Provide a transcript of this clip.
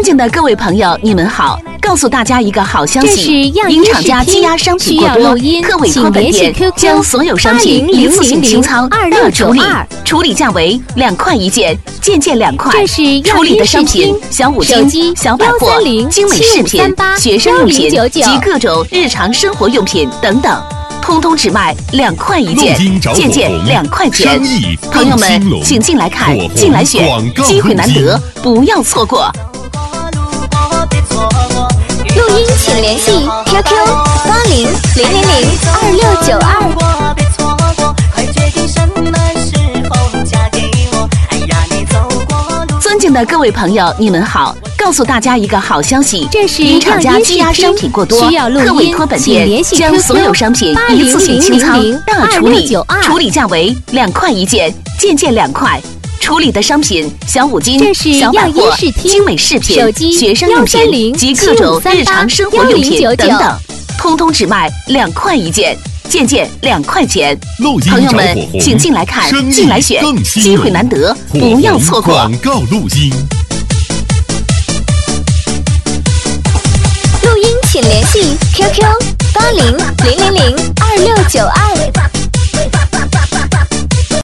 敬的各位朋友，你们好！告诉大家一个好消息，因厂家积压商品过多，特委托本店将所有商品一次性清仓大处理，处理价为2块一件，件2块。处理的商品小五金、小百货、精美饰品、学生用品及各种日常生活用品等等。通通只卖2块一件，件2块钱。朋友们，请进来看，进来选，机会难得，不要错过。 录音请联系 QQ8000002692。 尊敬的各位朋友，你们好！告诉大家一个好消息，因厂家积压商品过多，特委托本店将所有商品一次性清仓大处理，处理价为2块一件，件2块。处理的商品小五金、小百货、精美饰品、学生用品及各种日常生活用品等等，通通只卖2块一件，件2块钱。朋友们，请进来看，进来选，机会难得，不要错过。 广告录音。 录音请联系 QQ